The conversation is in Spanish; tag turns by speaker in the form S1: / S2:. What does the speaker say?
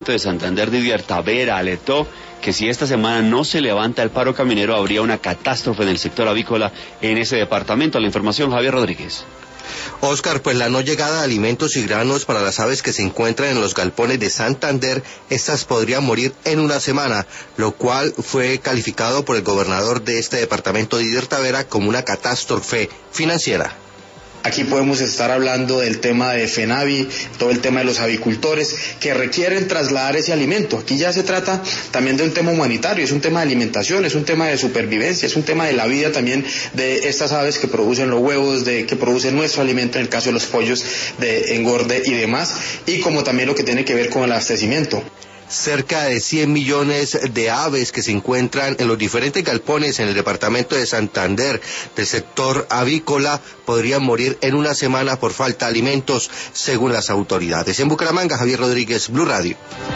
S1: departamento de Santander, Didier Tavera, alertó que si esta semana no se levanta el paro caminero, habría una catástrofe en el sector avícola en ese departamento. La información, Javier Rodríguez.
S2: Oscar, pues la no llegada de alimentos y granos para las aves que se encuentran en los galpones de Santander, estas podrían morir en una semana, lo cual fue calificado por el gobernador de este departamento, Didier Tavera, como una catástrofe financiera.
S3: Aquí podemos estar hablando del tema de FENAVI, todo el tema de los avicultores que requieren trasladar ese alimento. Aquí ya se trata también de un tema humanitario, es un tema de alimentación, es un tema de supervivencia, es un tema de la vida también de estas aves que producen los huevos, que producen nuestro alimento, en el caso de los pollos de engorde y demás, y como también lo que tiene que ver con el abastecimiento.
S2: Cerca de 100 millones de aves que se encuentran en los diferentes galpones en el departamento de Santander del sector avícola podrían morir en una semana por falta de alimentos, según las autoridades. En Bucaramanga, Javier Rodríguez, Blue Radio.